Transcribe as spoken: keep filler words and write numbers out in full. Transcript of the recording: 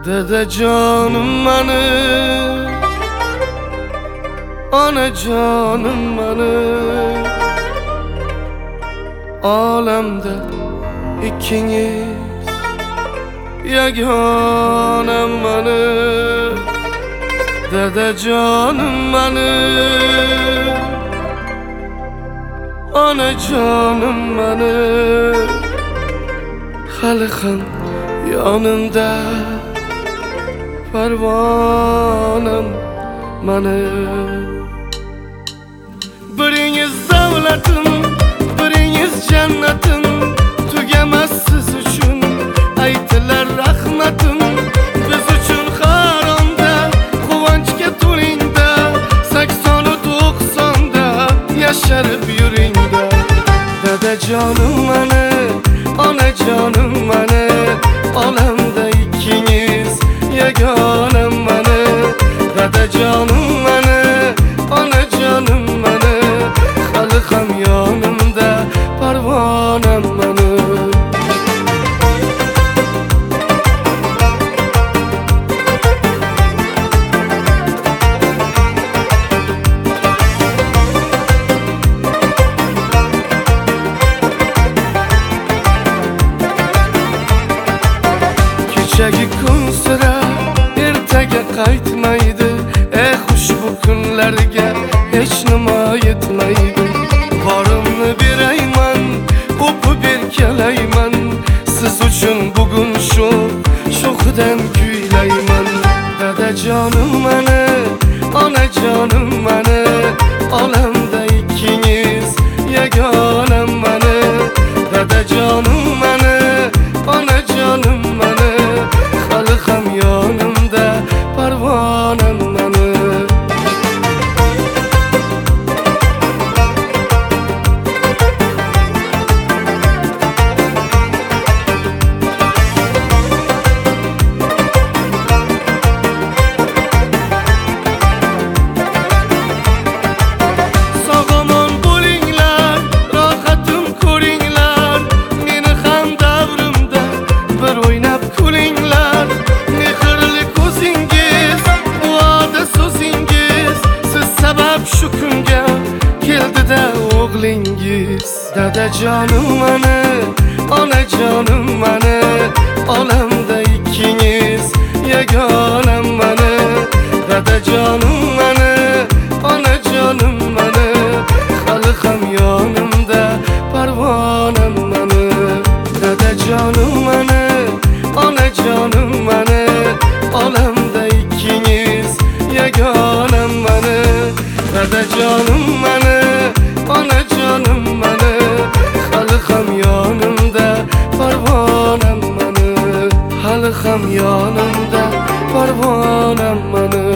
Dede canım benim, ana canım benim. Alemde ikiniz yeganem benim. Dede canım benim, ana canım benim. Halkın yanımda pervanem benim. Biriniz davletim, biriniz cennetim. Tügemez siz üçün aytilar rahmetim. Biz üçün haramda, kuvvançga to'lingda, saksonu to'qsonda yasharib yuringda. Dede canım benim, ana canım benim. Alemde ikiniz yeganem benim. Dede canım benim, ana canım benim. Halkım yanımda pervanem benim. Kechagi kun sira ertaga qaytmaydi. Ey xush bu kunlarga hech nima yetmaydi. Borimni berayman, o'pib erkalayman. Siz uchun bugun shu sho'xidan kuylayman. Dada jonim mening, ona jonim mening. Olamda ikkiniz yeganem mening. Dada jonim mening, ona jonim mening. Xalqim yonimda pervonem mening. Sog'omon bo'linglar, rohatim ko'ringlar. Meni ham davrimda bir o'ynab kulinglar. Mehrli ko'zingiz, duoda so'zingiz. Siz sabab shu kunga keldi-da o'g'lingiz. Dada jonim mening, ona jonim mening. Olamda ikkiniz yeganem mening. Dada jonim mening, ona jonim mening. Xalqim yonimda pervonem mening. Dada jonim mening, ona jonim mening. Olamda ikkiniz yeganem mening. Dada jonim mening, ona jonim mening. Xalqim yonimda pervonem mening. Xalqim yonimda pervonem mening.